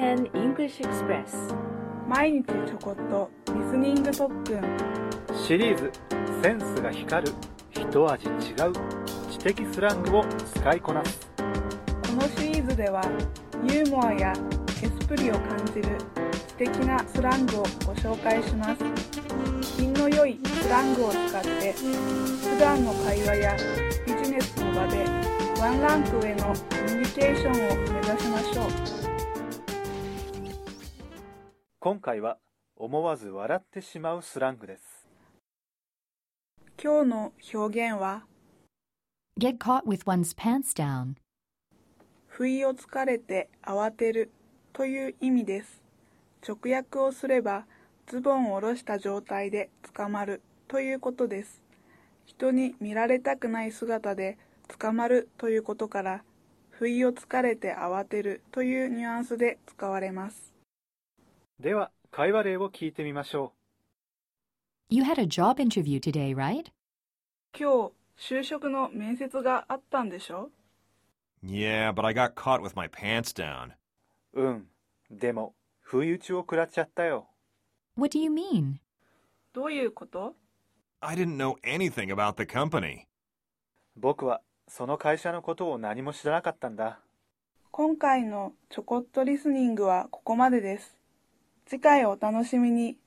CNN English Express 毎日ちょこっとリスニング特訓シリーズセンスが光る一味違う知的スラングを使いこなす。 このシリーズではユーモアやエスプリを感じる知的なスラングをご紹介します。品の良いスラングを使って普段の会話やビジネスの場でワンランク上のコミュニケーションを目指しましょう。 今回は思わず笑ってしまうスラングです。 今日の表現は Get caught with one's pants down. 不意をつかれて慌てるという意味です。直訳をすればズボンを下ろした状態で捕まるということです。人に見られたくない姿で捕まるということから、不意をつかれて慌てるというニュアンスで使われます。 では、会話例を聞いてみましょ You had a job interview today, right? 今日、就職の面接があったんでしょ？ Yeah, but I got caught with my pants down. う。でも、不意打ちを食らっちゃったよ。 What do you mean? どういうこと？ I didn't know anything about the company. 僕はその会社のことを何も知らなかったんだ。 今回のちょこっとリスニングはここまでです。次回お楽しみに。